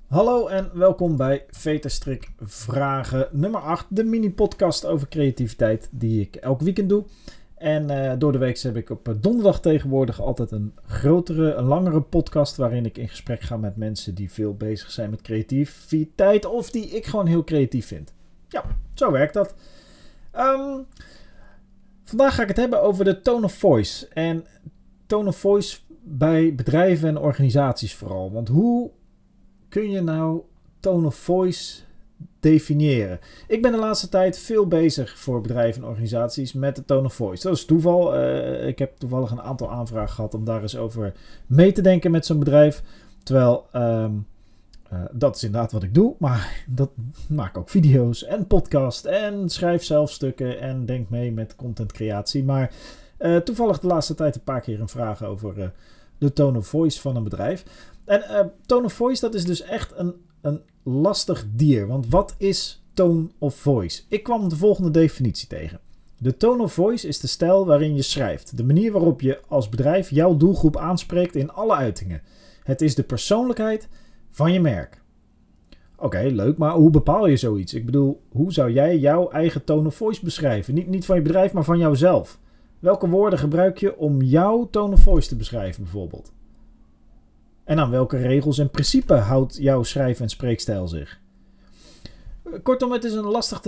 Hallo en welkom bij Veterstrik Vragen nummer 8. De mini-podcast over creativiteit die ik elk weekend doe. En door de week heb ik op donderdag tegenwoordig altijd een langere podcast waarin ik in gesprek ga met mensen die veel bezig zijn met creativiteit of die ik gewoon heel creatief vind. Ja, zo werkt dat. Vandaag ga ik het hebben over de tone of voice. En tone of voice bij bedrijven en organisaties vooral. Want hoe kun je nou tone of voice definiëren? Ik ben de laatste tijd veel bezig voor bedrijven en organisaties met de tone of voice. Dat is toeval. Ik heb toevallig een aantal aanvragen gehad om daar eens over mee te denken met zo'n bedrijf. Terwijl dat is inderdaad wat ik doe. Maar dat maak ook video's en podcast en schrijf zelf stukken en denk mee met contentcreatie. Maar toevallig de laatste tijd een paar keer een vraag over de tone of voice van een bedrijf. En tone of voice, dat is dus echt een lastig dier. Want wat is tone of voice? Ik kwam de volgende definitie tegen. De tone of voice is de stijl waarin je schrijft. De manier waarop je als bedrijf jouw doelgroep aanspreekt in alle uitingen. Het is de persoonlijkheid van je merk. Oké, leuk, maar hoe bepaal je zoiets? Ik bedoel, hoe zou jij jouw eigen tone of voice beschrijven? Niet van je bedrijf, maar van jouzelf. Welke woorden gebruik je om jouw tone of voice te beschrijven bijvoorbeeld? En aan welke regels en principes houdt jouw schrijf- en spreekstijl zich? Kortom, het is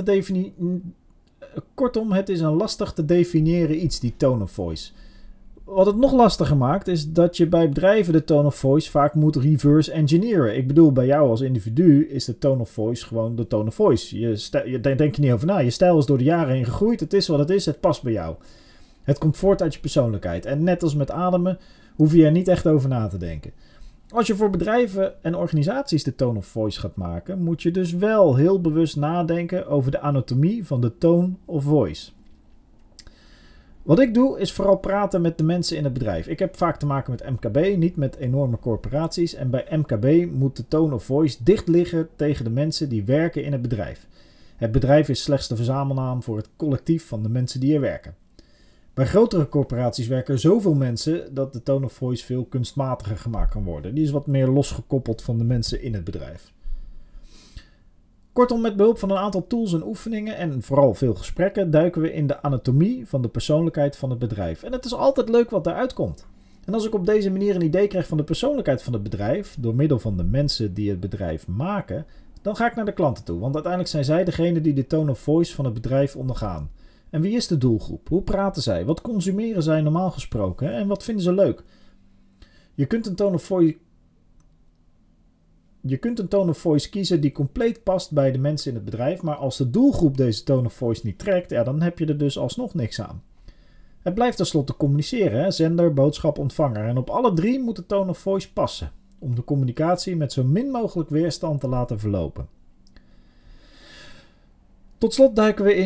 een lastig te definiëren iets, die tone of voice. Wat het nog lastiger maakt, is dat je bij bedrijven de tone of voice vaak moet reverse engineeren. Ik bedoel, bij jou als individu is de tone of voice gewoon de tone of voice. Je denkt er niet over na. Je stijl is door de jaren heen gegroeid. Het is wat het is. Het past bij jou. Het komt voort uit je persoonlijkheid. En net als met ademen, hoef je er niet echt over na te denken. Als je voor bedrijven en organisaties de tone of voice gaat maken, moet je dus wel heel bewust nadenken over de anatomie van de tone of voice. Wat ik doe is vooral praten met de mensen in het bedrijf. Ik heb vaak te maken met MKB, niet met enorme corporaties. En bij MKB moet de tone of voice dicht liggen tegen de mensen die werken in het bedrijf. Het bedrijf is slechts de verzamelnaam voor het collectief van de mensen die er werken. Bij grotere corporaties werken er zoveel mensen dat de tone of voice veel kunstmatiger gemaakt kan worden. Die is wat meer losgekoppeld van de mensen in het bedrijf. Kortom, met behulp van een aantal tools en oefeningen en vooral veel gesprekken duiken we in de anatomie van de persoonlijkheid van het bedrijf. En het is altijd leuk wat daaruit komt. En als ik op deze manier een idee krijg van de persoonlijkheid van het bedrijf, door middel van de mensen die het bedrijf maken, dan ga ik naar de klanten toe. Want uiteindelijk zijn zij degene die de tone of voice van het bedrijf ondergaan. En wie is de doelgroep? Hoe praten zij? Wat consumeren zij normaal gesproken? En wat vinden ze leuk? Je kunt een tone of voice kiezen die compleet past bij de mensen in het bedrijf. Maar als de doelgroep deze tone of voice niet trekt, ja, dan heb je er dus alsnog niks aan. Het blijft tenslotte communiceren, hè? Zender, boodschap, ontvanger. En op alle drie moet de tone of voice passen. Om de communicatie met zo min mogelijk weerstand te laten verlopen. Tot slot duiken we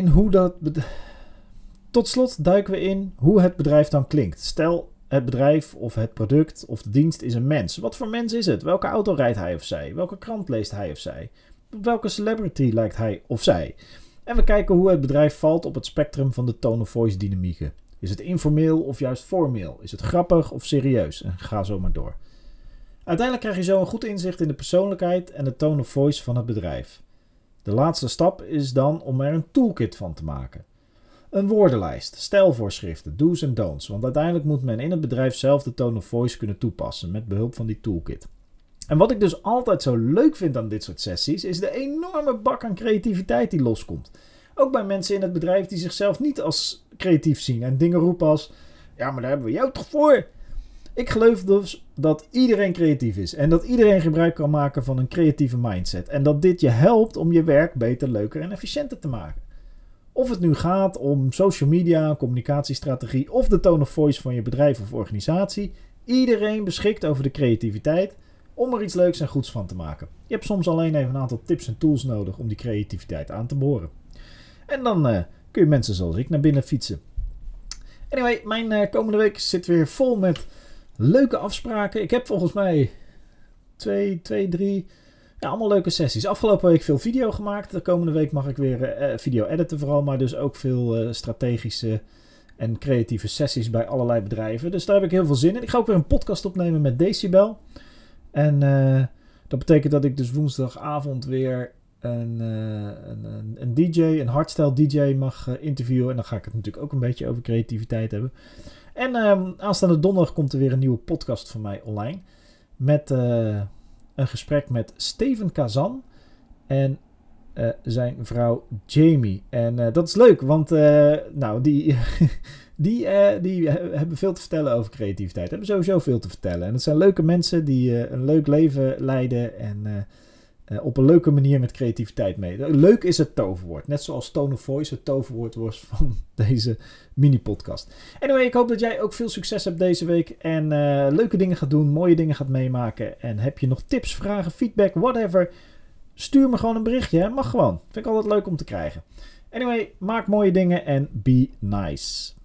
in hoe het bedrijf dan klinkt. Stel, het bedrijf of het product of de dienst is een mens. Wat voor mens is het? Welke auto rijdt hij of zij? Welke krant leest hij of zij? Op welke celebrity lijkt hij of zij? En we kijken hoe het bedrijf valt op het spectrum van de tone of voice dynamieken. Is het informeel of juist formeel? Is het grappig of serieus? En ga zo maar door. Uiteindelijk krijg je zo een goed inzicht in de persoonlijkheid en de tone of voice van het bedrijf. De laatste stap is dan om er een toolkit van te maken. Een woordenlijst, stijlvoorschriften, do's en don'ts. Want uiteindelijk moet men in het bedrijf zelf de tone of voice kunnen toepassen met behulp van die toolkit. En wat ik dus altijd zo leuk vind aan dit soort sessies is de enorme bak aan creativiteit die loskomt. Ook bij mensen in het bedrijf die zichzelf niet als creatief zien en dingen roepen als: ja, maar daar hebben we jou toch voor? Ik geloof dus dat iedereen creatief is en dat iedereen gebruik kan maken van een creatieve mindset. En dat dit je helpt om je werk beter, leuker en efficiënter te maken. Of het nu gaat om social media, communicatiestrategie of de tone of voice van je bedrijf of organisatie. Iedereen beschikt over de creativiteit om er iets leuks en goeds van te maken. Je hebt soms alleen even een aantal tips en tools nodig om die creativiteit aan te boren. En dan kun je mensen zoals ik naar binnen fietsen. Anyway, mijn komende week zit weer vol met leuke afspraken. Ik heb volgens mij 3... Ja, allemaal leuke sessies. Afgelopen week veel video gemaakt. De komende week mag ik weer video editen vooral. Maar dus ook veel strategische en creatieve sessies bij allerlei bedrijven. Dus daar heb ik heel veel zin in. Ik ga ook weer een podcast opnemen met Decibel. En Dat betekent dat ik dus woensdagavond weer een DJ, een hardstyle DJ mag interviewen. En dan ga ik het natuurlijk ook een beetje over creativiteit hebben. En aanstaande donderdag komt er weer een nieuwe podcast van mij online. Met een gesprek met Steven Kazan en zijn vrouw Jamie. En dat is leuk, want die hebben veel te vertellen over creativiteit. Hebben sowieso veel te vertellen. En het zijn leuke mensen die een leuk leven leiden en op een leuke manier met creativiteit mee. Leuk is het toverwoord. Net zoals Tone of Voice het toverwoord was van deze mini-podcast. Anyway, ik hoop dat jij ook veel succes hebt deze week. En leuke dingen gaat doen, mooie dingen gaat meemaken. En heb je nog tips, vragen, feedback, whatever. Stuur me gewoon een berichtje. Hè? Mag gewoon. Vind ik altijd leuk om te krijgen. Anyway, maak mooie dingen en be nice.